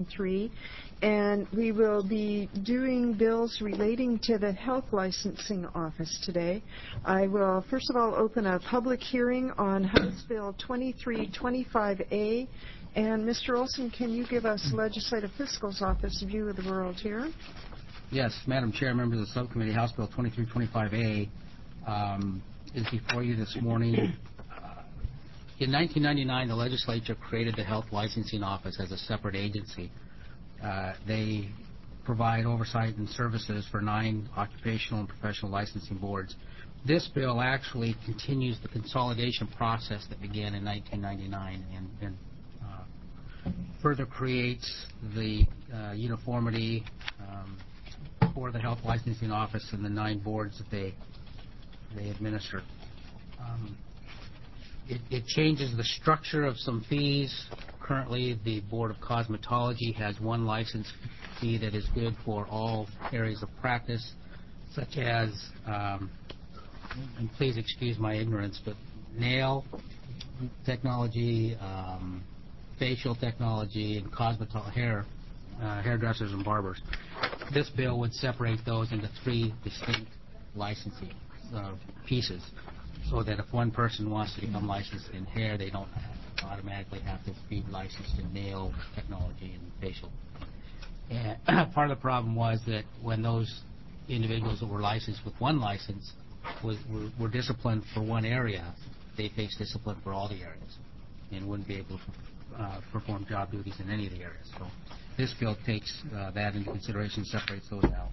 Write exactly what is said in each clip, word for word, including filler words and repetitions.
twenty-three, and we will be doing bills relating to the health licensing office today. I will first of all open a public hearing on House Bill twenty-three twenty-five A. And Mister Olson, can you give us Legislative Fiscal's Office view of the world here? Yes, Madam Chair, members of the subcommittee, House Bill twenty-three twenty-five A um, is before you this morning. Uh, in nineteen ninety-nine, the legislature created the Health Licensing Office as a separate agency. Uh, they provide oversight and services for nine occupational and professional licensing boards. This bill actually continues the consolidation process that began in nineteen ninety-nine and, and uh, further creates the uh, uniformity um, for the Health Licensing Office and the nine boards that they they administer. Um, it, it changes the structure of some fees. Currently, the Board of Cosmetology has one license fee that is good for all areas of practice, such as, um, and please excuse my ignorance, but nail technology, um, facial technology, and cosmetology, hair, uh, hairdressers and barbers. This bill would separate those into three distinct licensing uh, pieces, so that if one person wants to become licensed in hair, they don't automatically have to be licensed in nail technology and facial. And part of the problem was that when those individuals that were licensed with one license was, were, were disciplined for one area, they faced discipline for all the areas and wouldn't be able to uh, perform job duties in any of the areas. So this bill takes uh, that into consideration, separates those out,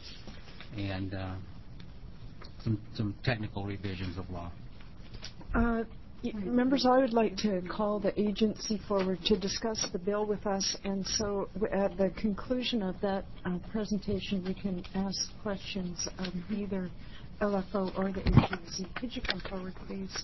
and uh, some, some technical revisions of law. Uh, Members, I would like to call the agency forward to discuss the bill with us, and so at the conclusion of that uh, presentation, we can ask questions of either L F O or the agency. Could you come forward, please?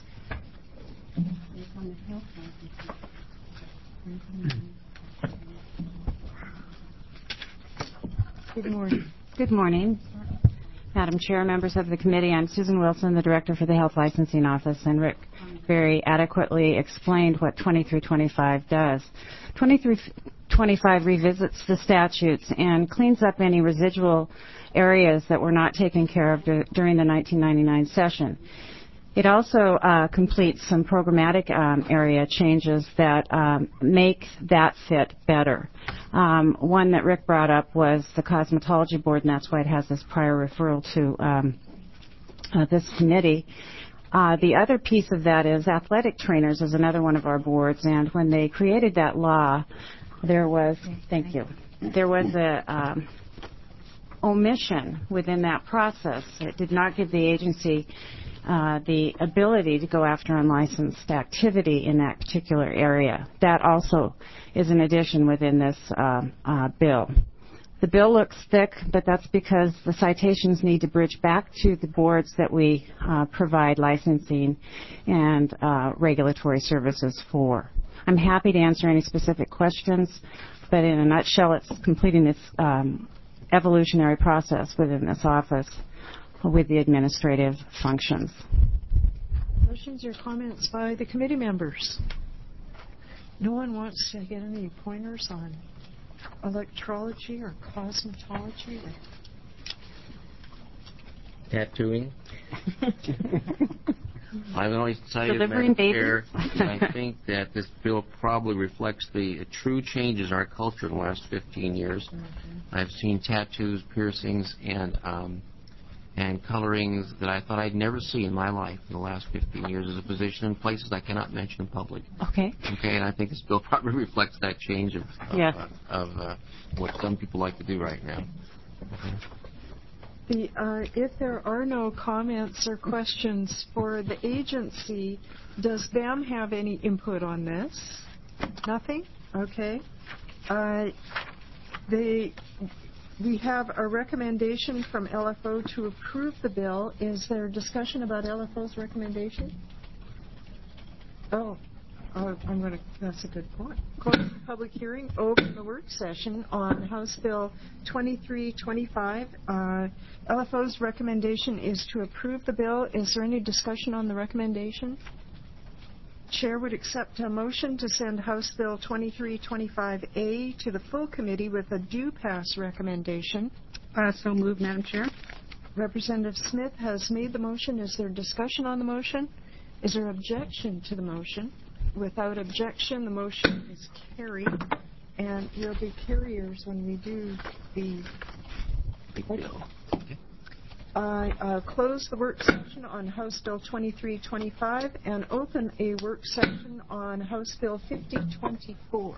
Good morning. Good morning. Madam Chair, members of the committee, I'm Susan Wilson, the Director for the Health Licensing Office, and Rick very adequately explained what twenty-three twenty-five does. twenty-three twenty-five revisits the statutes and cleans up any residual areas that were not taken care of d- during the nineteen ninety-nine session. It also uh, completes some programmatic um, area changes that um, make that fit better. Um, one that Rick brought up was the Cosmetology Board, and that's why it has this prior referral to um, uh, this committee. Uh, the other piece of that is athletic trainers is another one of our boards, and when they created that law, there was, thank you, there was a um, omission within that process. It did not give the agency Uh, the ability to go after unlicensed activity in that particular area. That also is an addition within this uh, uh, bill. The bill looks thick, but that's because the citations need to bridge back to the boards that we uh, provide licensing and uh, regulatory services for. I'm happy to answer any specific questions, but in a nutshell, it's completing this um, evolutionary process within this office with the administrative functions. Questions or comments by the committee members? No one wants to get any pointers on electrology or cosmetology? Or tattooing? I've always cited, Delivering Madam Chair, I think that this bill probably reflects the true changes in our culture in the last fifteen years. Mm-hmm. I've seen tattoos, piercings, and um, and colorings that I thought I'd never see in my life in the last fifteen years as a physician in places I cannot mention in public. Okay. Okay, and I think this bill probably reflects that change of, of, yes. uh, of uh, what some people like to do right now. Okay. The, uh, if there are no comments or questions for the agency, does B A M have any input on this? Nothing? Okay. Uh, they... We have a recommendation from L F O to approve the bill. Is there discussion about L F O's recommendation? Oh, uh, I'm going to, that's a good point. Close the public hearing, open the work session on House Bill twenty-three twenty-five. Uh, L F O's recommendation is to approve the bill. Is there any discussion on the recommendation? Chair would accept a motion to send House Bill twenty-three twenty-five A to the full committee with a due pass recommendation. Uh, so moved, Madam Chair. Representative Smith has made the motion. Is there discussion on the motion? Is there objection to the motion? Without objection, the motion is carried. And we'll be carriers when we do the... Big bill. I uh, close the work session on House Bill twenty-three twenty-five and open a work session on House Bill fifty twenty-four.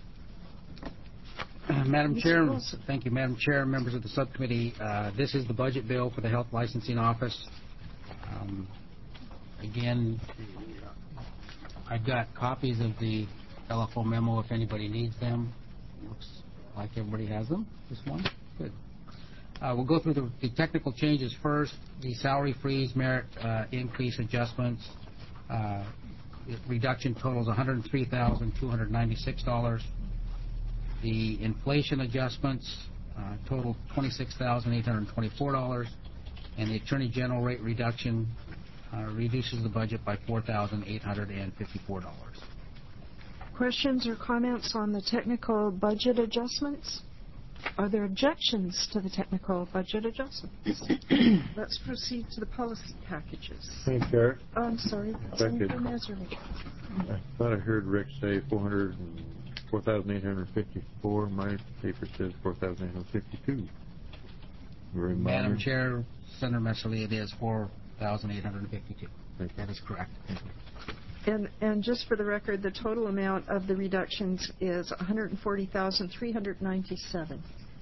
Uh, Madam Mister Chair, Wilson. thank you, Madam Chair, members of the subcommittee. Uh, this is the budget bill for the Health Licensing Office. Um, again, I've got copies of the L F O memo if anybody needs them. Looks like everybody has them this morning. Good. Uh, we'll go through the, the technical changes first. The salary freeze, merit uh, increase adjustments. Uh, reduction totals one hundred three thousand two hundred ninety-six dollars. The inflation adjustments uh, total twenty-six thousand eight hundred twenty-four dollars. And the Attorney General rate reduction uh, reduces the budget by four thousand eight hundred fifty-four dollars. Questions or comments on the technical budget adjustments? Are there objections to the technical budget adjustments? Let's proceed to the policy packages. Thank you, Chair. Oh, I'm sorry. If I Senator could- Meserly. I thought I heard Rick say four hundred four thousand eight hundred fifty-four. My paper says four thousand eight hundred fifty-two. Very Madam minor. Chair, Senator Messerly, it is four thousand eight hundred fifty-two. Thank you. That is correct. And, and just for the record, the total amount of the reductions is one hundred forty thousand three hundred ninety-seven.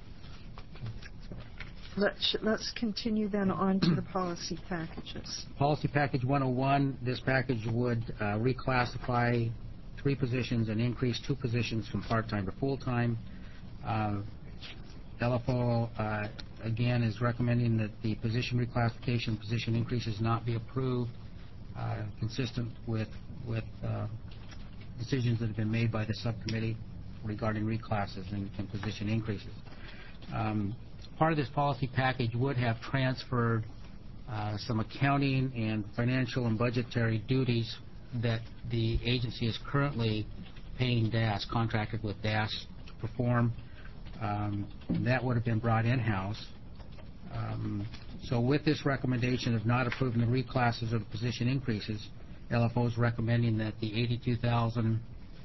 Let's, let's continue then on to the policy packages. Policy Package one oh one, this package would uh, reclassify three positions and increase two positions from part-time to full-time. Uh, L F O, uh, again, is recommending that the position reclassification, position increases not be approved, uh, consistent with, with uh, decisions that have been made by the subcommittee regarding reclasses and, and position increases. Um, Part of this policy package would have transferred uh, some accounting and financial and budgetary duties that the agency is currently paying D A S, contracted with D A S to perform. Um, and that would have been brought in-house. Um, so with this recommendation of not approving the reclasses or the position increases, L F O is recommending that the eighty-two thousand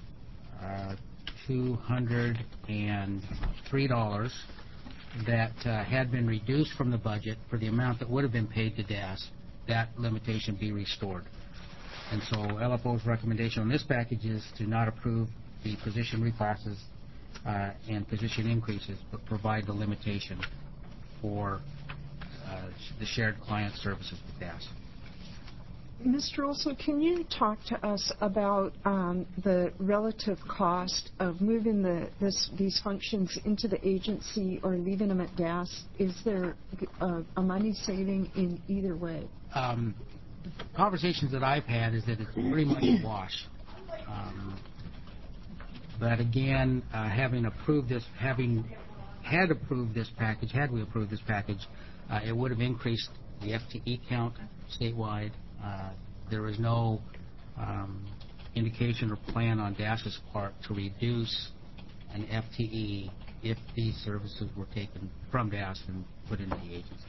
two hundred three dollars that uh, had been reduced from the budget for the amount that would have been paid to D A S, that limitation be restored. And so L F O's recommendation on this package is to not approve the position reclasses uh, and position increases, but provide the limitation for uh, the shared client services with D A S. Mister Olson, can you talk to us about um, the relative cost of moving the, this, these functions into the agency or leaving them at D A S? Is there a, a money saving in either way? Um, conversations that I've had is that it's pretty much a wash. Um, but again, uh, having approved this, having had approved this package, had we approved this package, uh, it would have increased the F T E count statewide. Uh, there is no um, indication or plan on D A S's part to reduce an F T E if these services were taken from D A S and put into the agency.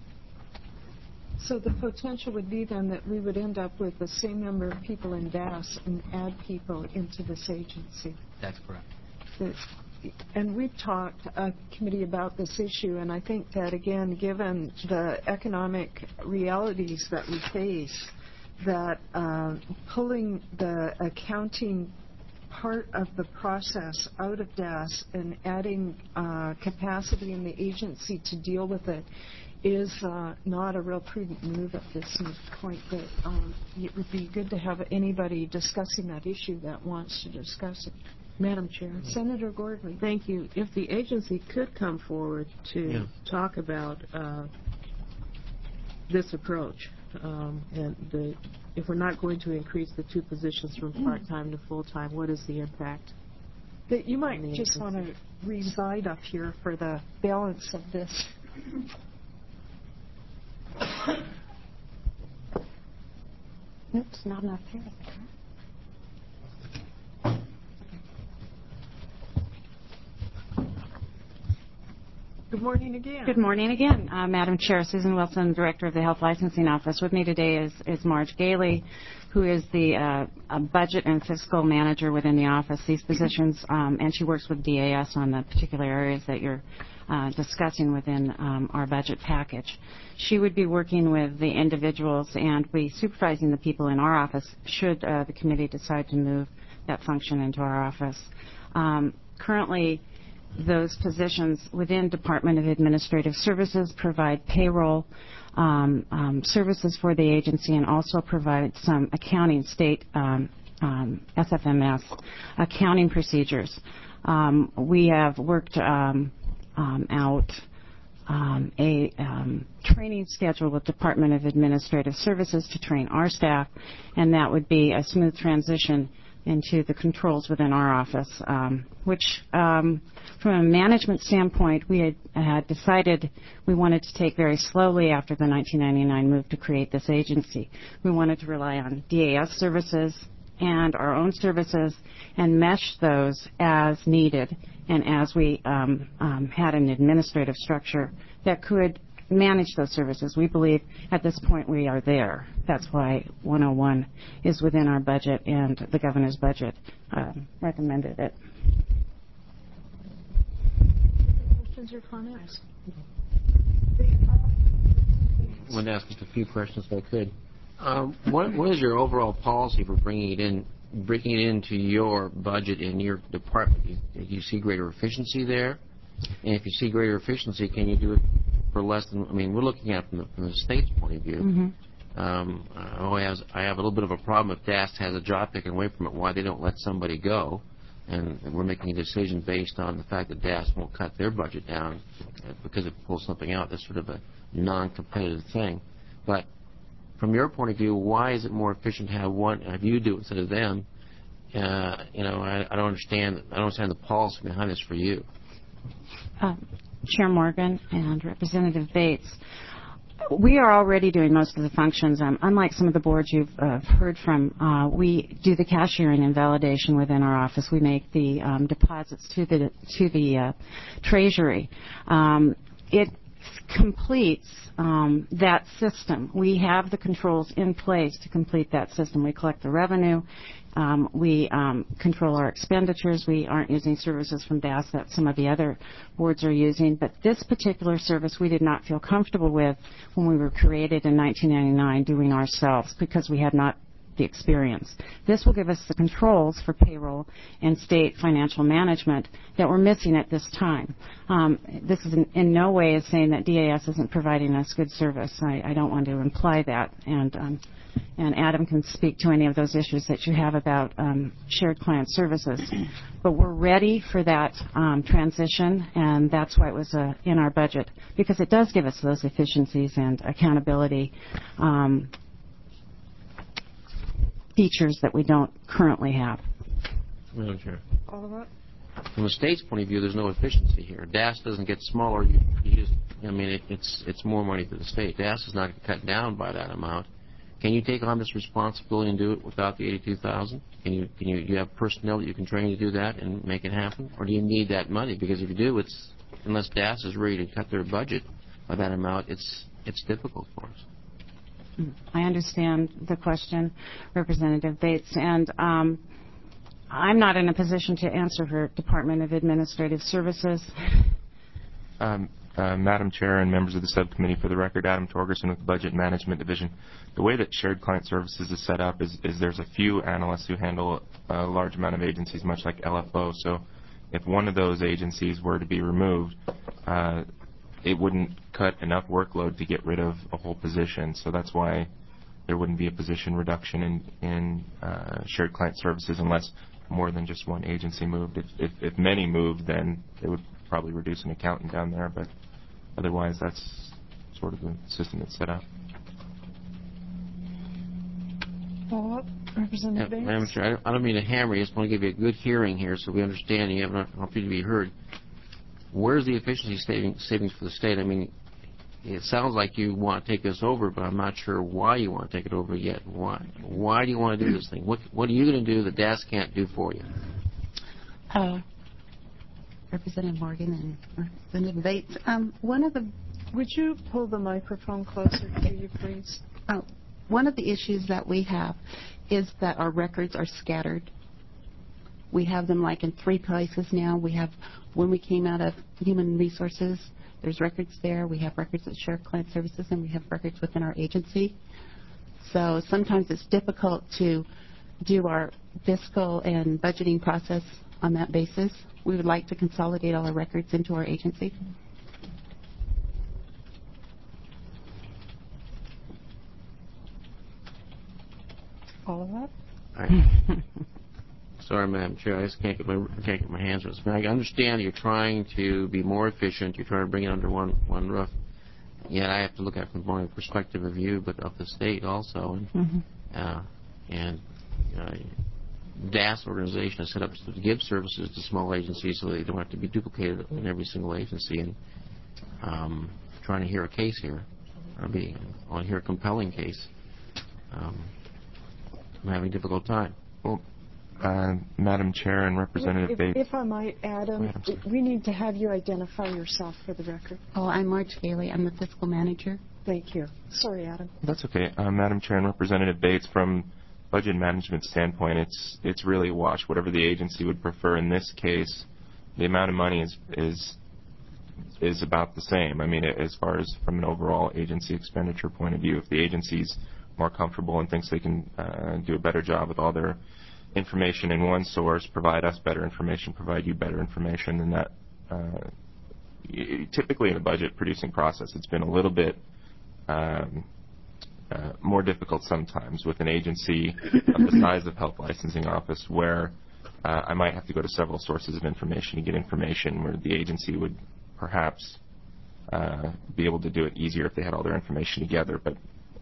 So the potential would be then that we would end up with the same number of people in D A S and add people into this agency. That's correct. The, and we've talked, a committee, about this issue, and I think that, again, given the economic realities that we face, that uh, pulling the accounting part of the process out of D A S and adding uh, capacity in the agency to deal with it is uh, not a real prudent move at this point. But um, it would be good to have anybody discussing that issue that wants to discuss it. Madam Chair. Senator Gordley. Thank you. If the agency could come forward to Yeah. talk about uh, this approach, um, and the, if we're not going to increase the two positions from part-time to full-time, what is the impact? That you might just want to reside up here for the balance of this. Oops, not enough here. Good morning again. Good morning again, uh, Madam Chair. Susan Wilson, Director of the Health Licensing Office. With me today is, is Marge Gailey, who is the uh, uh, Budget and Fiscal Manager within the office. These positions, um, and she works with D A S on the particular areas that you're uh, discussing within um, our budget package. She would be working with the individuals and be supervising the people in our office should uh, the committee decide to move that function into our office. Um, currently, those positions within Department of Administrative Services provide payroll um, um, services for the agency and also provide some accounting state um, um, S F M S accounting procedures. Um, we have worked um, um, out um, a um, training schedule with Department of Administrative Services to train our staff, and that would be a smooth transition into the controls within our office, um, which um, from a management standpoint, we had, had decided we wanted to take very slowly after the nineteen ninety-nine move to create this agency. We wanted to rely on D A S services and our own services and mesh those as needed and as we um, um, had an administrative structure that could manage those services. We believe at this point we are there. That's why one oh one is within our budget, and the governor's budget uh, recommended it. Questions or comments? I want to ask just a few questions if I could. Um, what, what is your overall policy for bringing it in, bringing it into your budget in your department? Do you, do you see greater efficiency there? And if you see greater efficiency, can you do it for less than? I mean, we're looking at it from the, from the state's point of view. Mm-hmm. Um, I have, I have a little bit of a problem if D A S has a job taken away from it. Why they don't let somebody go? And, and we're making a decision based on the fact that D A S won't cut their budget down because it pulls something out. That's sort of a non-competitive thing. But from your point of view, why is it more efficient to have one, have you do it instead of them? Uh, you know, I, I don't understand. I don't understand the policy behind this for you. Uh, Chair Morgan and Representative Bates, we are already doing most of the functions. Um, unlike some of the boards you've uh, heard from, uh, we do the cashiering and validation within our office. We make the um, deposits to the to the uh, Treasury. Um, it completes um, that system. We have the controls in place to complete that system. We collect the revenue. Um, we um, control our expenditures. We aren't using services from D A S that some of the other boards are using. But this particular service we did not feel comfortable with when we were created in nineteen ninety-nine doing ourselves because we had not the experience. This will give us the controls for payroll and state financial management that we're missing at this time. Um, this is in, in no way is saying that D A S isn't providing us good service. I, I don't want to imply that. And um, and Adam can speak to any of those issues that you have about um, shared client services. But we're ready for that um, transition, and that's why it was uh, in our budget, because it does give us those efficiencies and accountability um, features that we don't currently have. Madam Chair. Oliver? From the state's point of view, there's no efficiency here. D A S doesn't get smaller. You, you just, I mean, it, it's it's more money for the state. D A S is not going to cut down by that amount. Can you take on this responsibility and do it without the eighty-two thousand? Can you can you you have personnel that you can train to do that and make it happen, or do you need that money? Because if you do, it's unless D A S is ready to cut their budget by that amount, it's it's difficult for us. I understand the question, Representative Bates, and um, I'm not in a position to answer for Department of Administrative Services. Um, uh, Madam Chair and members of the subcommittee, for the record, Adam Torgerson with the Budget Management Division. The way that Shared Client Services is set up is, is there's a few analysts who handle a large amount of agencies, much like L F O. So if one of those agencies were to be removed, uh, it wouldn't cut enough workload to get rid of a whole position. So that's why there wouldn't be a position reduction in, in uh, Shared Client Services unless more than just one agency moved. If, if, if many moved, then it would probably reduce an accountant down there, but otherwise that's sort of the system that's set up. Follow-up, Representative Yeah, Bates? Madam Chair, I don't, I don't mean to hammer you. I just want to give you a good hearing here so we understand and you have an opportunity to be heard. Where's the efficiency saving, savings for the state? I mean, it sounds like you want to take this over, but I'm not sure why you want to take it over yet. Why? Why do you want to do this thing? What What are you going to do that D A S can't do for you? Uh, Representative Morgan and Representative Bates. Um, one of the Would you pull the microphone closer to you, please? oh, one of the issues that we have is that our records are scattered. We have them like in three places now. We have when we came out of Human Resources, there's records there. We have records at Sheriff Client Services, and we have records within our agency. So sometimes it's difficult to do our fiscal and budgeting process on that basis. We would like to consolidate all our records into our agency. All of that? I, sorry, Madam Chair, I just can't get my can't get my hands around this. I understand you're trying to be more efficient. You're trying to bring it under one one roof. Yet I have to look at it from more perspective of you, but of the state also. And, mm-hmm. uh, and uh, D A S organization is set up to give services to small agencies so they don't have to be duplicated in every single agency. And um, trying to hear a case here, I mean, I want to hear a compelling case. Um, I'm having a difficult time. Well, uh, Madam Chair and Representative if, Bates. If I might, Adam, we need to have you identify yourself for the record. Oh, I'm Marge Gailey. I'm the fiscal manager. Thank you. Sorry, Adam. That's okay. Uh, Madam Chair and Representative Bates, from budget management standpoint, it's it's really a wash. Whatever the agency would prefer in this case, the amount of money is is is about the same. I mean, as far as from an overall agency expenditure point of view, if the agency's more comfortable and thinks they can uh, do a better job with all their information in one source, provide us better information, provide you better information, and that uh, typically in the budget producing process, it's been a little bit um, uh, more difficult sometimes with an agency of the size of Health Licensing Office, where uh, I might have to go to several sources of information to get information, where the agency would perhaps uh, be able to do it easier if they had all their information together. But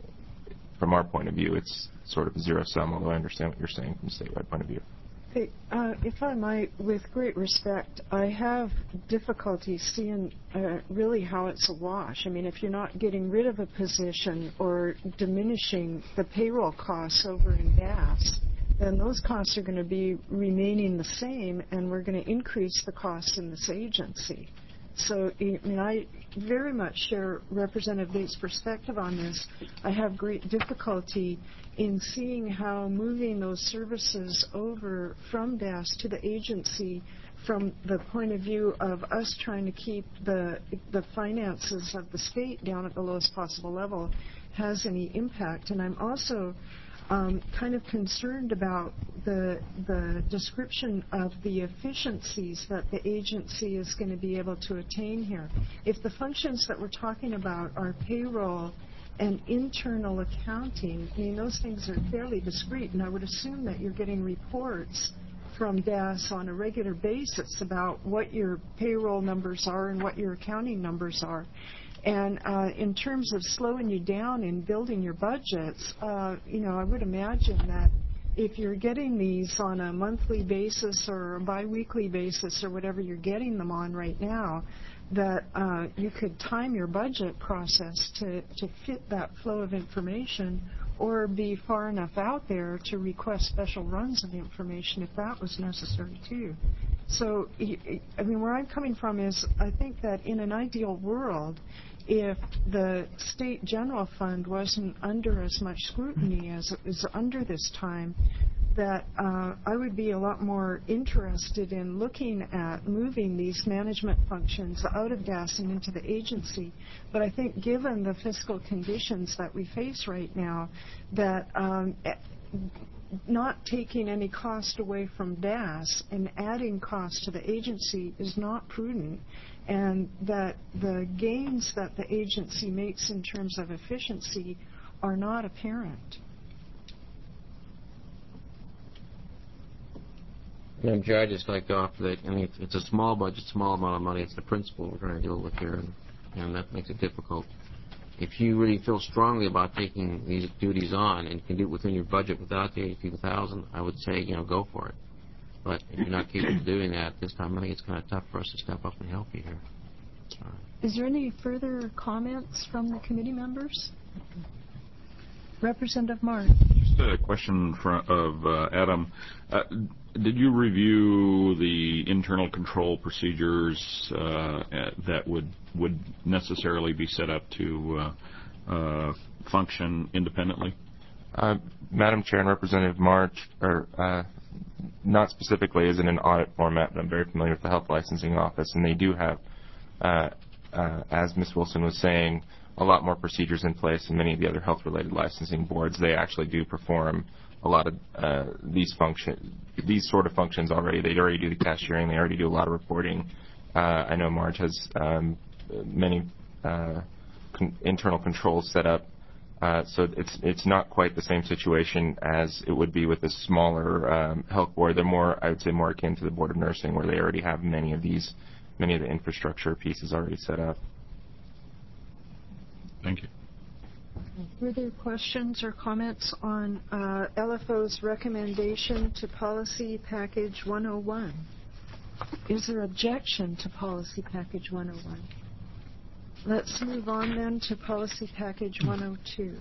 from our point of view, it's sort of a zero sum, although I understand what you're saying from a statewide point of view. Hey, uh, if I might, with great respect, I have difficulty seeing uh, really how it's a wash. I mean, if you're not getting rid of a position or diminishing the payroll costs over in D A S, then those costs are going to be remaining the same, and we're going to increase the costs in this agency. So, I mean, I very much share Representative Bates' perspective on this. I have great difficulty in seeing how moving those services over from D A S to the agency from the point of view of us trying to keep the the finances of the state down at the lowest possible level has any impact. And I'm also Um, kind of concerned about the the description of the efficiencies that the agency is going to be able to attain here. If the functions that we're talking about are payroll and internal accounting, I mean, those things are fairly discrete, and I would assume that you're getting reports from D A S on a regular basis about what your payroll numbers are and what your accounting numbers are. And uh, in terms of slowing you down in building your budgets, uh, you know, I would imagine that if you're getting these on a monthly basis or a biweekly basis or whatever you're getting them on right now, that uh, you could time your budget process to, to fit that flow of information, or be far enough out there to request special runs of information if that was necessary too. So, I mean, where I'm coming from is I think that in an ideal world, if the state general fund wasn't under as much scrutiny as it is under this time, that uh, I would be a lot more interested in looking at moving these management functions out of D A S and into the agency. But I think given the fiscal conditions that we face right now, that um, not taking any cost away from D A S and adding cost to the agency is not prudent, and that the gains that the agency makes in terms of efficiency are not apparent. Madam Chair, I'd just like to offer that, I mean, it's a small budget, small amount of money. It's the principle we're trying to deal with here, and, and that makes it difficult. If you really feel strongly about taking these duties on and can do it within your budget without the eighteen thousand, I would say, you know, go for it. But if you're not capable of doing that this time, I think it's kind of tough for us to step up and help you here. Uh, Is there any further comments from the committee members? Representative Martin. Just a question for, of uh, Adam. Uh, did you review the internal control procedures uh, that would would necessarily be set up to uh, uh, function independently? Uh, Madam Chair and Representative March, or uh, not specifically as in an audit format, but I'm very familiar with the Health Licensing Office, and they do have, uh, uh, as Miz Wilson was saying, a lot more procedures in place than many of the other health-related licensing boards. They actually do perform a lot of uh, these function, these sort of functions already. They already do the cashiering. They already do a lot of reporting. Uh, I know Marge has um, many uh, con- internal controls set up. Uh, so it's it's not quite the same situation as it would be with a smaller um, health board. They're more, I would say, more akin to the Board of Nursing, where they already have many of these, many of the infrastructure pieces already set up. Thank you. Further questions or comments on uh, L F O's recommendation to Policy Package one oh one? Is there objection to Policy Package one oh one? Let's move on then to Policy Package one oh two.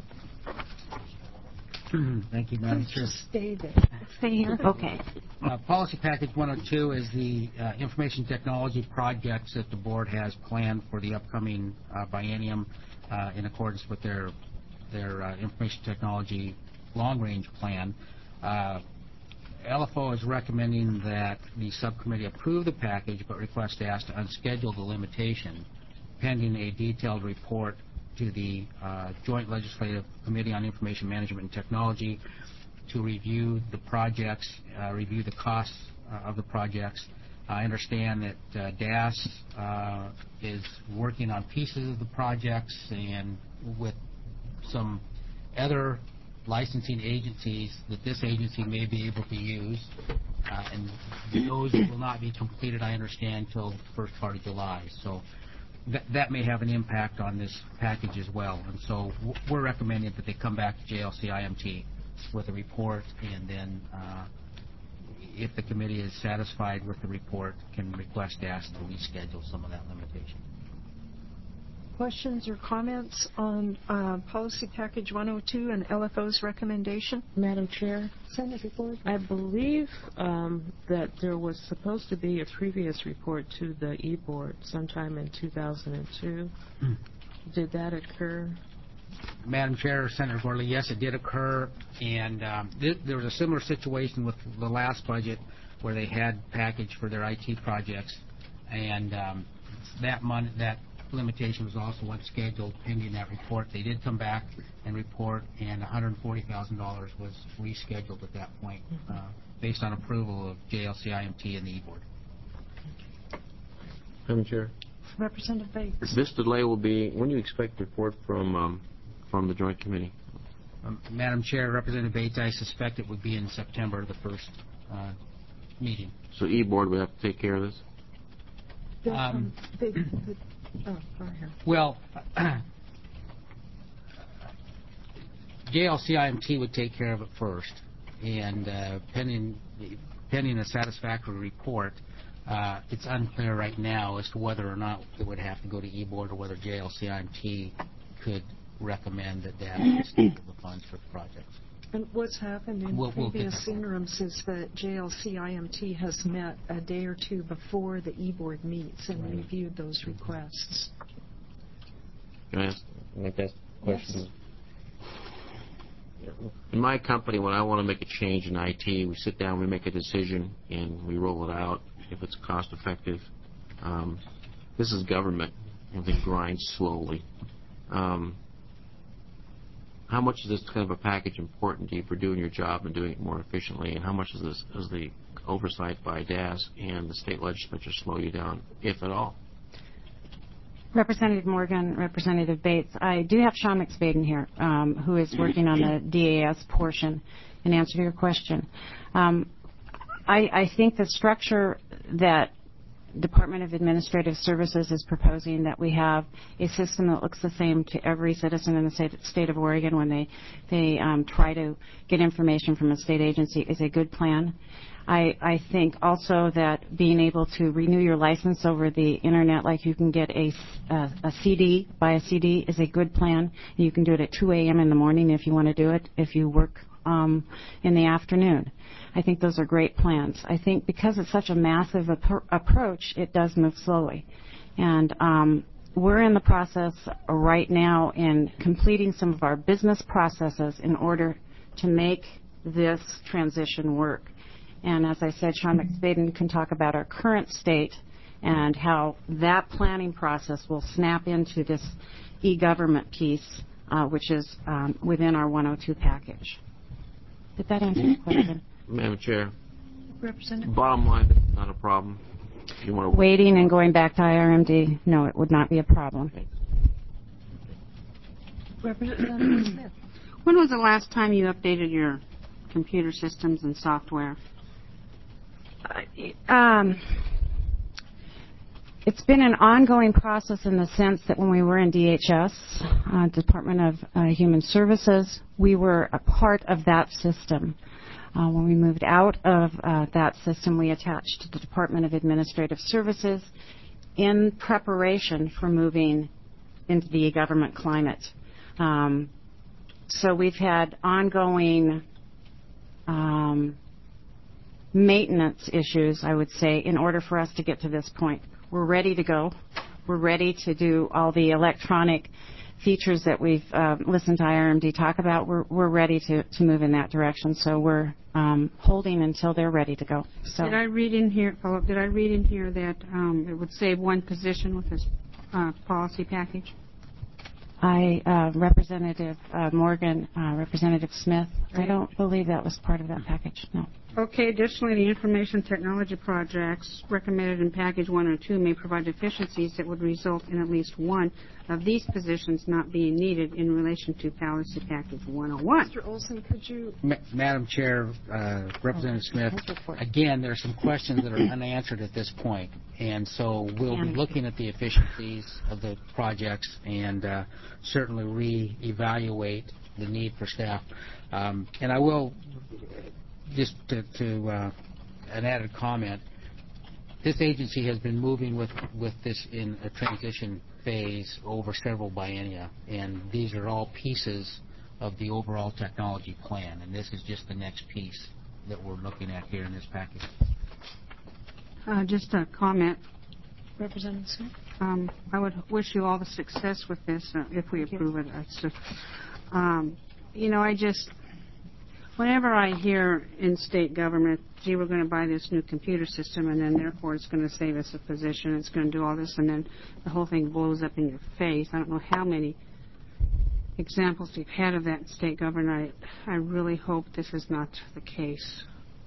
Thank you, Madam Please Chair. just stay there. Stay here? Okay. Uh, Policy Package one oh two is the uh, information technology projects that the board has planned for the upcoming uh, biennium uh, in accordance with their their uh, information technology long-range plan. Uh, L F O is recommending that the subcommittee approve the package, but request asked to unschedule the limitation pending a detailed report to the uh, Joint Legislative Committee on Information Management and Technology to review the projects, uh, review the costs uh, of the projects. I understand that uh, D A S uh, is working on pieces of the projects, and with some other licensing agencies that this agency may be able to use, uh, and those will not be completed, I understand, until the first part of July. So That, that may have an impact on this package as well. And so w- we're recommending that they come back to J L C I M T with a report, and then uh, if the committee is satisfied with the report, can request ask to reschedule some of that limitation. Questions or comments on uh, Policy Package one oh two and L F O's recommendation? Madam Chair, Senator Ford? I believe um, that there was supposed to be a previous report to the E-Board sometime in two thousand two. Did that occur? Madam Chair, Senator Gorley, yes, it did occur, and um, th- there was a similar situation with the last budget where they had package for their I T projects, and um, that mon- that limitation was also what's scheduled pending that report. They did come back and report, and one hundred forty thousand dollars was rescheduled at that point uh, based on approval of J L C I M T and the E-Board. Madam Chair, Representative Bates. this delay will be, when do you expect a report from um, from the Joint Committee? Um, Madam Chair, Representative Bates, I suspect it would be in September, the first uh, meeting. So E-Board would have to take care of this? The, Um, um, the, the, oh, go ahead. Well, J L C I M T would take care of it first, and uh, pending pending a satisfactory report, uh, it's unclear right now as to whether or not it would have to go to E-Board or whether J L C I M T could recommend that that staple the funds for the projects. And what's happened in We'll- we'll get previous that. interims is that J L C I M T has met a day or two before the E-Board meets and Right. reviewed those requests. Can I ask, make that question? In my company, when I want to make a change in I T, we sit down, we make a decision, and we roll it out if it's cost effective. Um, this is government, and it grinds slowly. Um, how much is this kind of a package important to you for doing your job and doing it more efficiently, and how much is this, is the oversight by D A S and the state legislature slow you down, if at all? Representative Morgan, Representative Bates, I do have Sean McSpaden here, um, who is working on the D A S portion. In answer to your question, um, I, I think the structure that Department of Administrative Services is proposing, that we have a system that looks the same to every citizen in the state, state of Oregon when they, they um, try to get information from a state agency, is a good plan. I, I think also that being able to renew your license over the internet, like you can get a, a, a C D, buy a C D, is a good plan. You can do it at two a.m. in the morning if you want to do it, if you work um, in the afternoon. I think those are great plans. I think because it's such a massive ap- approach, it does move slowly. And um, we're in the process right now in completing some of our business processes in order to make this transition work. And as I said, Sean McSpaden can talk about our current state and how that planning process will snap into this e-government piece, uh, which is um, within our one oh two package. Did that answer your question? Madam Chair, Representative? bottom line, it's not a problem. If you want to Waiting and going back to I R M D, no, it would not be a problem. Representative Smith? When was the last time you updated your computer systems and software? Uh, um, it's been an ongoing process in the sense that when we were in D H S, uh, Department of uh, Human Services, we were a part of that system. Uh, when we moved out of uh, that system, we attached to the Department of Administrative Services in preparation for moving into the e-government climate. Um, so we've had ongoing um, maintenance issues, I would say, in order for us to get to this point. We're ready to go. We're ready to do all the electronic features that we've uh, listened to I R M D talk about. We're, we're ready to, to move in that direction. So we're um, holding until they're ready to go. So Did I read in here, Philip, did I read in here that um, it would save one position with this uh, policy package? I, uh, Representative uh, Morgan, uh, Representative Smith, I don't believe that was part of that package, no. Okay, additionally, the information technology projects recommended in package one or two may provide efficiencies that would result in at least one of these positions not being needed in relation to policy package one oh one. Mister Olson, could you... Ma- Madam Chair, uh, Representative Smith, again, there are some questions that are unanswered at this point, and so we'll be looking at the efficiencies of the projects and uh, certainly re-evaluate the need for staff. Um, and I will, just to, to uh, an added comment, this agency has been moving with, with this in a transition phase over several biennia, and these are all pieces of the overall technology plan, and this is just the next piece that we're looking at here in this package. Uh, just a comment. Representative Smith? Um, I would wish you all the success with this uh, if we Thank approve it. It's, uh, um, you know, I just, whenever I hear in state government, gee, we're going to buy this new computer system, and then therefore it's going to save us a position, it's going to do all this, and then the whole thing blows up in your face. I don't know how many examples we've had of that in state government. I, I really hope this is not the case.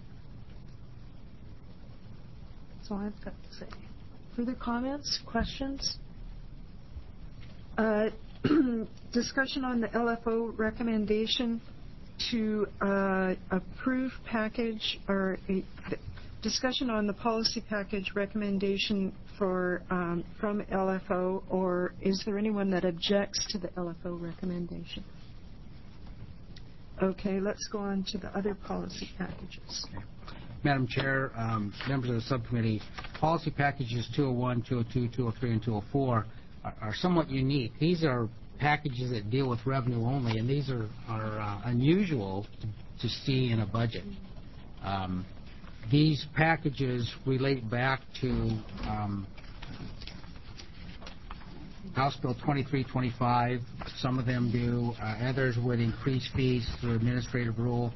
That's all I've got to say. Further comments, questions? Uh, discussion on the L F O recommendation to uh, approve package or a, discussion on the policy package recommendation for um, from L F O, or is there anyone that objects to the L F O recommendation? Okay, let's go on to the other policy packages. Okay. Madam Chair, um, members of the subcommittee, policy packages two oh one, two oh two, two oh three, and two oh four are, are somewhat unique. These are packages that deal with revenue only, and these are, are uh, unusual to, to see in a budget. Um, these packages relate back to um, House Bill twenty-three twenty-five. Some of them do. Uh, others would increase fees through administrative rule.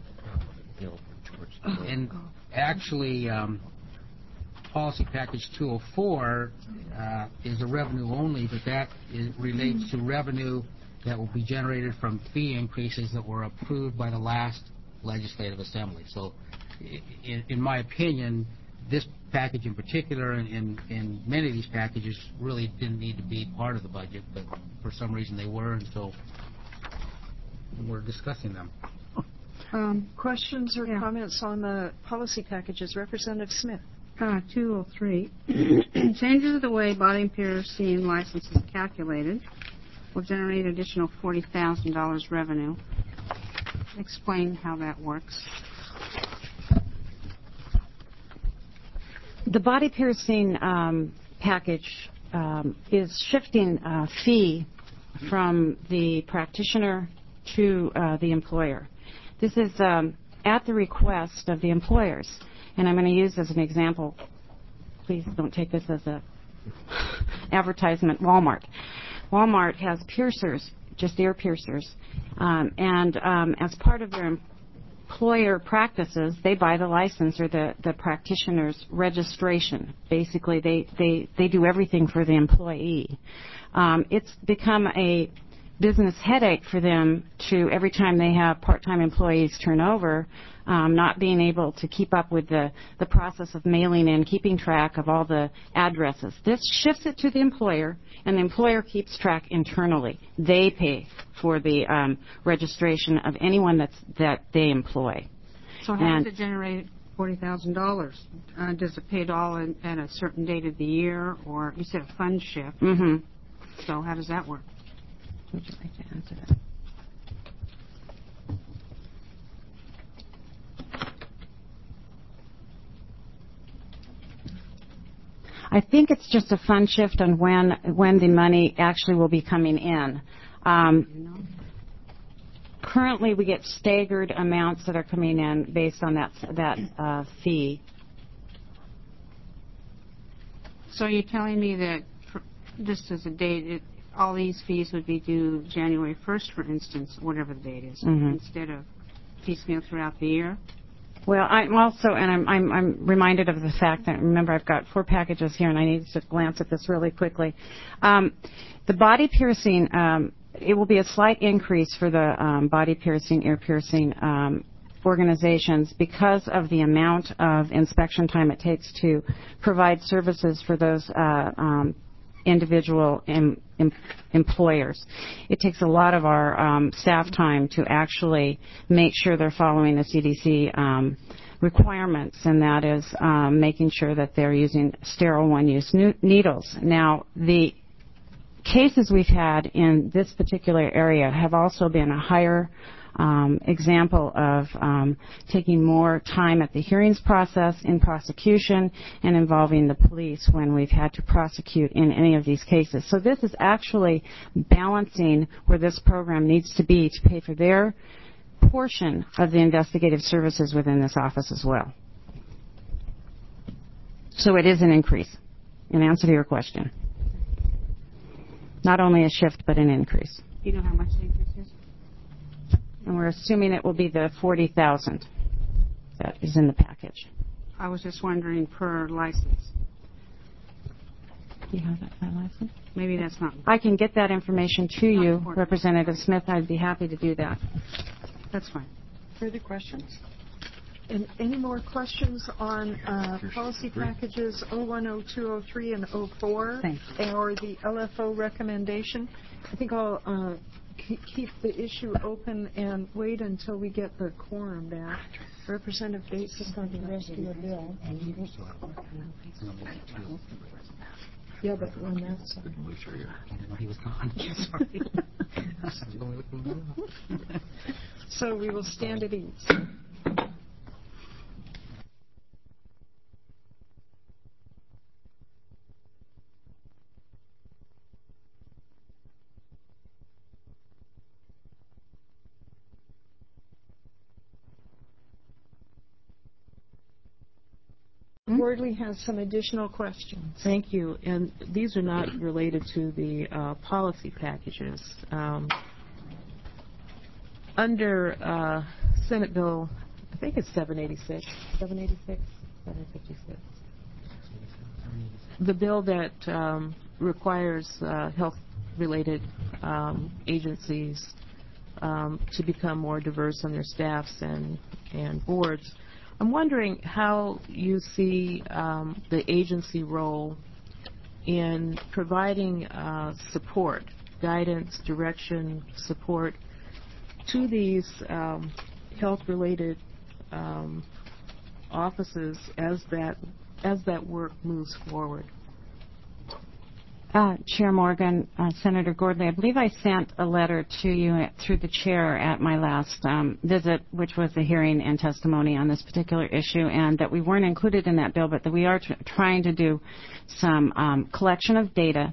And actually, um, policy package two oh four uh, is a revenue only, but that is, relates to revenue that will be generated from fee increases that were approved by the last legislative assembly. So, in, in my opinion, this package in particular, and, and, and many of these packages really didn't need to be part of the budget, but for some reason they were, and so we're discussing them. Um, questions or yeah. comments on the policy packages? Representative Smith. Uh, two oh three. Changes to the way body piercing license is calculated will generate additional forty thousand dollars revenue. Explain how that works. The body piercing um, package um, is shifting uh, fee from the practitioner to uh, the employer. This is um, at the request of the employers. And I'm going to use as an example, please don't take this as a advertisement, Walmart. Walmart has piercers, just ear piercers, um, and um, as part of their employer practices, they buy the license or the, the practitioner's registration. Basically, they, they, they do everything for the employee. Um, it's become a business headache for them to, every time they have part-time employees turn over, um, not being able to keep up with the, the process of mailing in, keeping track of all the addresses. This shifts it to the employer, and the employer keeps track internally. They pay for the um, registration of anyone that's, that they employ. So how And does it generate forty thousand dollars? Uh, does it pay it all in, at a certain date of the year, or you said a fund shift? Mm-hmm. So how does that work? Would you like to answer that? I think it's just a fund shift on when when the money actually will be coming in. Um, currently, we get staggered amounts that are coming in based on that that uh, fee. So you're telling me that for, just as a date, it, all these fees would be due January first, for instance, whatever the date is, Mm-hmm. instead of piecemeal throughout the year? Well, I'm also, and I'm, I'm, I'm reminded of the fact that, remember, I've got four packages here, and I need to glance at this really quickly. Um, the body piercing, um, it will be a slight increase for the um, body piercing, ear piercing um, organizations because of the amount of inspection time it takes to provide services for those uh, um, individual em, em, employers. It takes a lot of our um, staff time to actually make sure they're following the C D C um, requirements, and that is um, making sure that they're using sterile one-use needles. Now, the cases we've had in this particular area have also been a higher Um, example of um, taking more time at the hearings process in prosecution and involving the police when we've had to prosecute in any of these cases. So this is actually balancing where this program needs to be to pay for their portion of the investigative services within this office as well. So it is an increase, in answer to your question. Not only a shift, but an increase. Do you know how much the increase is? And we're assuming it will be the forty thousand that is in the package. I was just wondering per license. Do you have that by license? Maybe that's not. I can get that information to Not you, important. Representative Smith. I'd be happy to do that. That's fine. Further questions? And any more questions on uh, policy packages oh one, oh two, oh three, and oh four? Thank you. Or the L F O recommendation? I think I'll uh, ke- keep the issue open and wait until we get the quorum back. Representative Bates is going to rescue a bill. Yeah, but when that's... He was gone. Sorry. So we will stand at ease. Wardley has some additional questions. Thank you. And these are not related to the uh, policy packages. Um, under uh, Senate Bill, I think it's seven eighty-six, seven eighty-six, seven fifty-six. The bill that um, requires uh, health-related um, agencies um, to become more diverse on their staffs and, and boards. I'm wondering how you see um, the agency role in providing uh, support, guidance, direction, support to these um, health-related um, offices as that as that work moves forward. Uh, Chair Morgan, uh, Senator Gordley, I believe I sent a letter to you at, through the chair at my last um, visit, which was the hearing and testimony on this particular issue, and that we weren't included in that bill, but that we are tr- trying to do some um, collection of data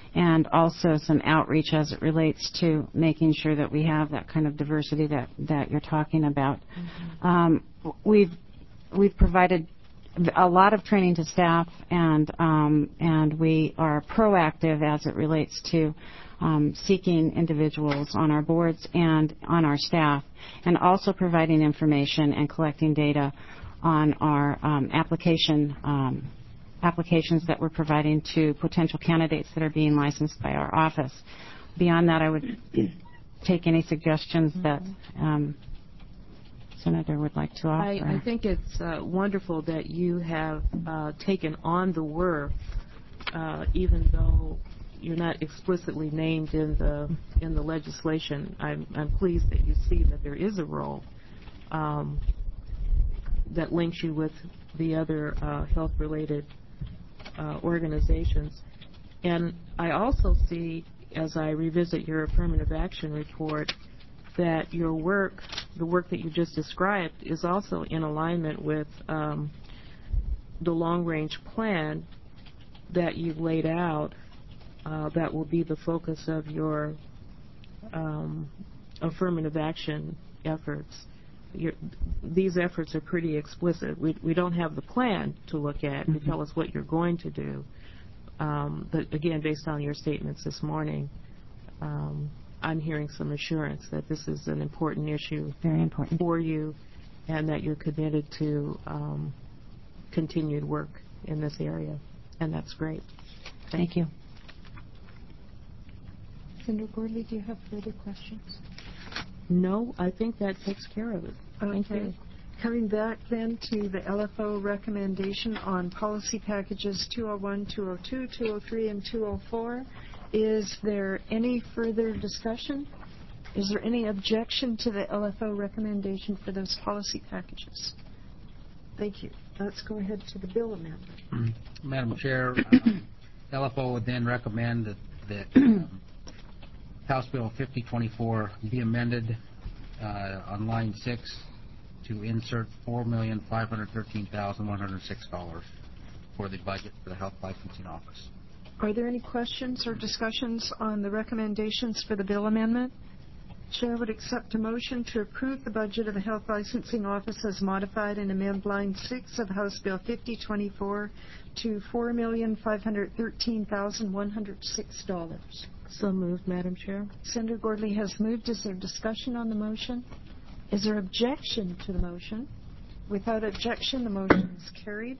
and also some outreach as it relates to making sure that we have that kind of diversity that, that you're talking about. Mm-hmm. Um, we've we've provided a lot of training to staff, and um, and we are proactive as it relates to um, seeking individuals on our boards and on our staff, and also providing information and collecting data on our um, application um, applications that we're providing to potential candidates that are being licensed by our office. Beyond that, I would take any suggestions that um, Senator would like to offer. I, I think it's uh, wonderful that you have uh, taken on the work, uh, even though you're not explicitly named in the in the legislation. I'm, I'm pleased that you see that there is a role um, that links you with the other uh, health-related uh, organizations. And I also see, as I revisit your affirmative action report, that your work, the work that you just described, is also in alignment with um, the long-range plan that you've laid out uh, that will be the focus of your um, affirmative action efforts. Your, these efforts are pretty explicit. We, we don't have the plan to look at mm-hmm. to tell us what you're going to do. Um, but again, based on your statements this morning, um, I'm hearing some assurance that this is an important issue Very important. for you, and that you're committed to um, continued work in this area, and that's great. Thank, Thank you. Senator Gordley, do you have further questions? No, I think that takes care of it. Thank okay. you. Coming back then to the L F O recommendation on policy packages two oh one, two oh two, two oh three, and two oh four, is there any further discussion? Is there any objection to the L F O recommendation for those policy packages? Thank you. Let's go ahead to the bill amendment. Mm-hmm. Madam Chair, uh, L F O would then recommend that, that um, House Bill fifty twenty-four be amended uh, on line six to insert four million five hundred thirteen thousand one hundred six dollars for the budget for the Health Licensing Office. Are there any questions or discussions on the recommendations for the bill amendment? Chair would accept a motion to approve the budget of the Health Licensing Office as modified and amend line six of House Bill fifty twenty-four to four million five hundred thirteen thousand one hundred six dollars. So moved, Madam Chair. Senator Gordley has moved. Is there discussion on the motion? Is there objection to the motion? Without objection, the motion is carried.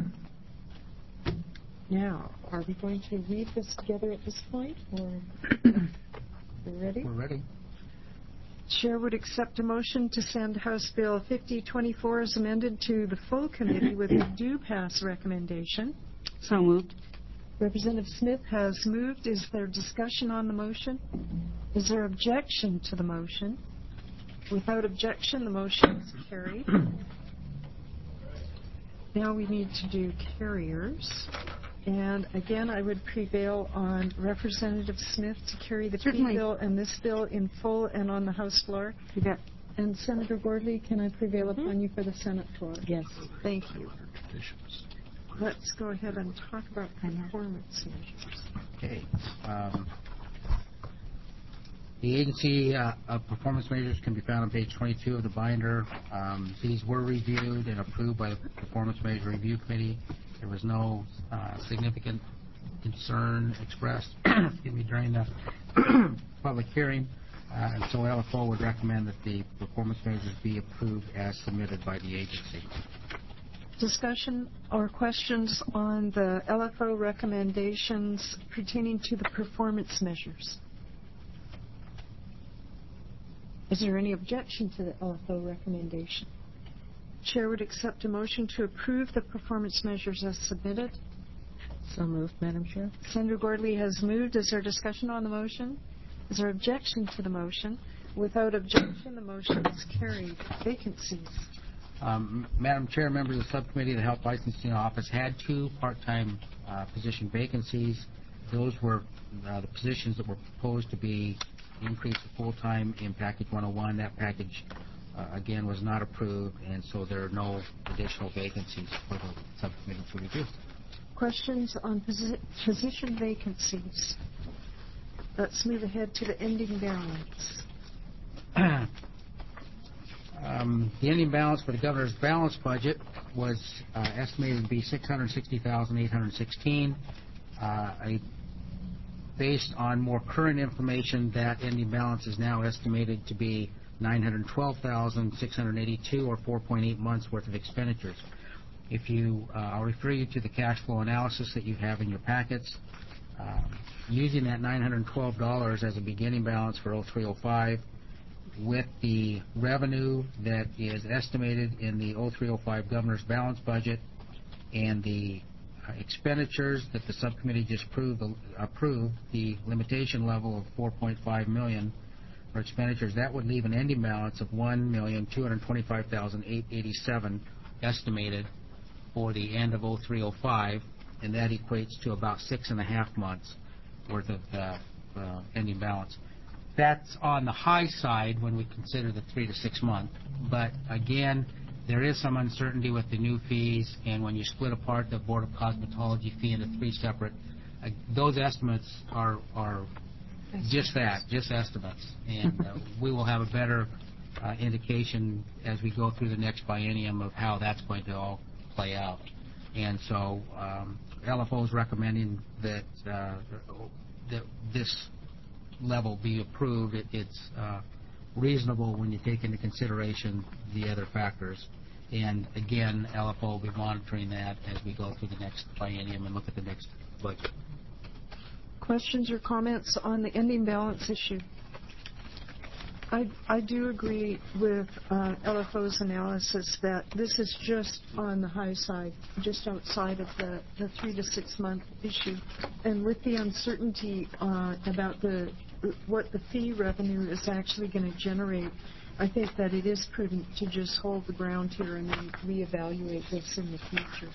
Now, are we going to read this together at this point, or we ready? We're ready. Chair would accept a motion to send House Bill fifty twenty-four as amended to the full committee with a do pass recommendation. So moved. Representative Smith has moved. Is there discussion on the motion? Is there objection to the motion? Without objection, the motion is carried. Now we need to do carriers. And again, I would prevail on Representative Smith to carry the P bill and this bill in full and on the House floor. You bet. And Senator Gordley, can I prevail Mm-hmm. upon you for the Senate floor? Yes. Thank you. Let's go ahead and talk about performance measures. Okay. Um, the agency uh, of performance measures can be found on page twenty-two of the binder. Um, these were reviewed and approved by the Performance Measure Review Committee. There was no uh, significant concern expressed excuse me, during the public hearing, uh, and so L F O would recommend that the performance measures be approved as submitted by the agency. Discussion or questions on the L F O recommendations pertaining to the performance measures? Is there any objection to the L F O recommendation? Chair would accept a motion to approve the performance measures as submitted. So moved, Madam Chair. Senator Gordley has moved. Is there discussion on the motion? Is there objection to the motion? Without objection, the motion is carried. Vacancies. Um, Madam Chair, members of the subcommittee, the Health Licensing Office had two part-time uh, position vacancies. Those were uh, the positions that were proposed to be increased to full-time in Package one oh one. That package, uh, again, was not approved, and so there are no additional vacancies for the subcommittee to review. Questions on posi- position vacancies? Let's move ahead to the ending balance. Um, the ending balance for the governor's balanced budget was uh, estimated to be six hundred sixty thousand eight hundred sixteen dollars. Uh, I, based on more current information, that ending balance is now estimated to be nine hundred twelve thousand six hundred eighty-two dollars, or four point eight months worth of expenditures. If you, uh, I'll refer you to the cash flow analysis that you have in your packets. Uh, using that nine hundred twelve dollars as a beginning balance for oh three oh five, with the revenue that is estimated in the oh three oh five governor's balance budget and the uh, expenditures that the subcommittee just approved, approved, the limitation level of four point five million dollars for expenditures, that would leave an ending balance of one million two hundred twenty-five thousand eight hundred eighty-seven dollars estimated for the end of oh three oh five, and that equates to about six and a half months worth of uh, uh, ending balance. That's on the high side when we consider the three to six month. But again, there is some uncertainty with the new fees, and when you split apart the Board of Cosmetology fee into three separate, uh, those estimates are are just that, just estimates, and uh, we will have a better uh, indication as we go through the next biennium of how that's going to all play out. And so um, L F O is recommending that uh, that this level be approved. It, it's uh, reasonable when you take into consideration the other factors. And again, L F O will be monitoring that as we go through the next biennium and look at the next budget. Questions or comments on the ending balance issue? I, I do agree with uh, L F O's analysis that this is just on the high side, just outside of the, the three to six month issue. And with the uncertainty uh, about the what the fee revenue is actually going to generate, I think that it is prudent to just hold the ground here and then reevaluate this in the future.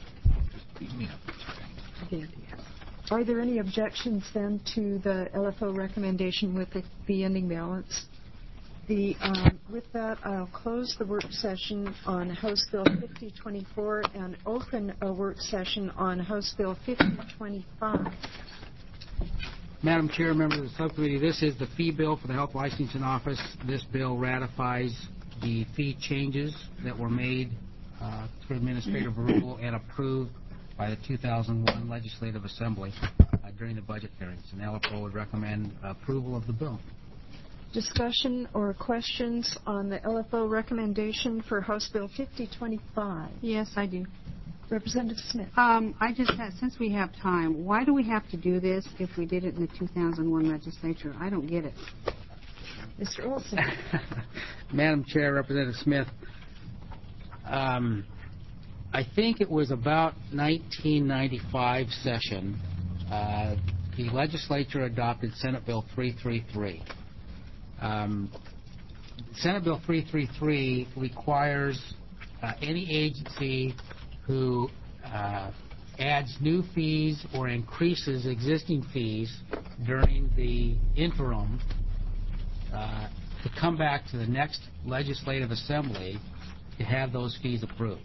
Okay. Are there any objections then to the L F O recommendation with the, the ending balance? The, um, with that, I'll close the work session on House Bill fifty twenty-four and open a work session on House Bill fifty twenty-five. Madam Chair, members of the subcommittee, this is the fee bill for the Health Licensing Office. This bill ratifies the fee changes that were made uh, through administrative rule and approved by the two thousand one Legislative Assembly uh, during the budget hearings. And L F O would recommend approval of the bill. Discussion or questions on the L F O recommendation for House Bill fifty twenty-five? Yes, I do. Representative Smith. Um, I just had, since we have time, why do we have to do this if we did it in the two thousand one legislature? I don't get it. Mister Olson. Madam Chair, Representative Smith, um, I think it was about nineteen ninety-five session, uh, the legislature adopted Senate Bill three thirty-three. Um, Senate Bill three thirty-three requires uh, any agency who uh, adds new fees or increases existing fees during the interim uh, to come back to the next legislative assembly to have those fees approved.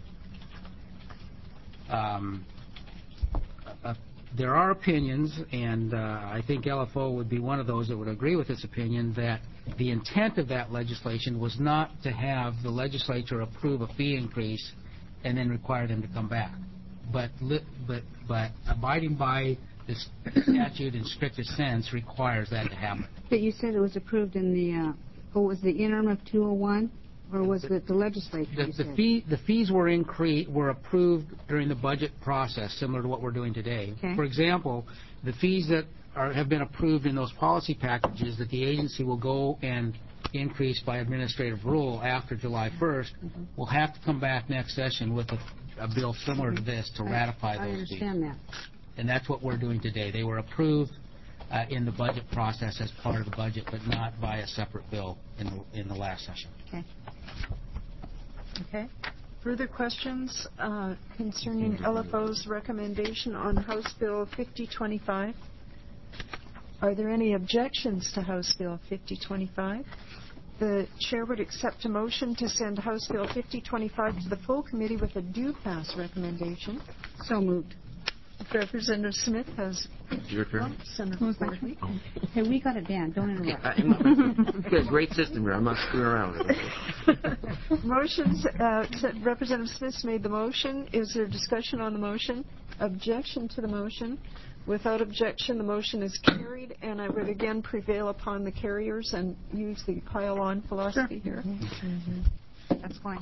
Um, uh, there are opinions, and uh, I think L F O would be one of those that would agree with this opinion, that the intent of that legislation was not to have the legislature approve a fee increase and then require them to come back, but li- but but abiding by the statute in strictest sense requires that to happen. But you said it was approved in the, uh, oh, was the interim of two oh one? Or was it the legislature? The, the, fee, the fees were incre- were approved during the budget process, similar to what we're doing today. Okay. For example, the fees that are, have been approved in those policy packages that the agency will go and increase by administrative rule after July first mm-hmm. will have to come back next session with a, a bill similar to this to ratify I, those fees. I understand that. And that's what we're doing today. They were approved uh, in the budget process as part of the budget, but not by a separate bill in the, in the last session. Okay. Okay. Further questions uh, concerning L F O's recommendation on House Bill fifty twenty-five? Are there any objections to House Bill fifty twenty-five? The chair would accept a motion to send House Bill fifty twenty-five to the full committee with a do pass recommendation. So moved. Representative Smith has... Your turn. Senator Who's my Corley. turn? Hey, we got it, Dan. Don't interrupt. I- I'm- Good, great system here. I'm not screwing around with it. Motions, uh, Representative Smith's made the motion. Is there discussion on the motion? Objection to the motion? Without objection, the motion is carried, and I would again prevail upon the carriers and use the pile-on philosophy here. That's fine.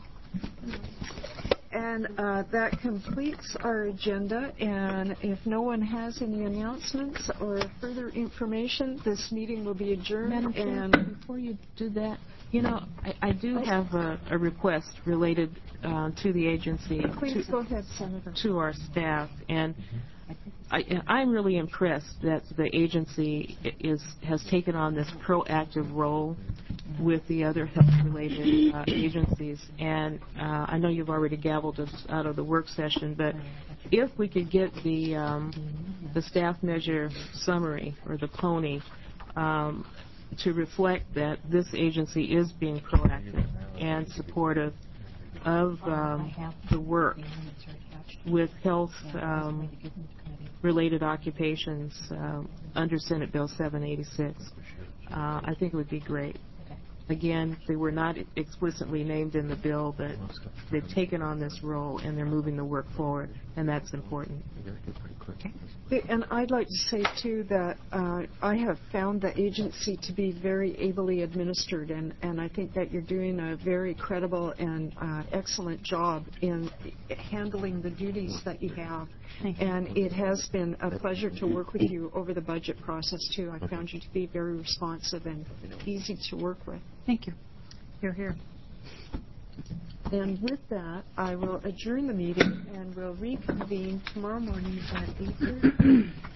And uh, that completes our agenda, and if no one has any announcements or further information, this meeting will be adjourned. Madam Chair, and before you do that, you know, I, I do have a, a request related uh, to the agency. Please to, go ahead, Senator. To our staff, and I, I'm really impressed that the agency is has taken on this proactive role with the other health-related uh, agencies. And uh, I know you've already gavelled us out of the work session, but if we could get the um, the staff measure summary or the pony um, to reflect that this agency is being proactive and supportive of um, the work with health um, related occupations um, under Senate Bill seven eighty-six. Uh, I think it would be great. Again, they were not explicitly named in the bill, but they've taken on this role and they're moving the work forward, and that's important. And I'd like to say, too, that uh, I have found the agency to be very ably administered, and, and I think that you're doing a very credible and uh, excellent job in handling the duties that you have. And it has been a pleasure to work with you over the budget process, too. I found you to be very responsive and easy to work with. Thank you. Here, here. And with that, I will adjourn the meeting and we'll reconvene tomorrow morning at eight thirty.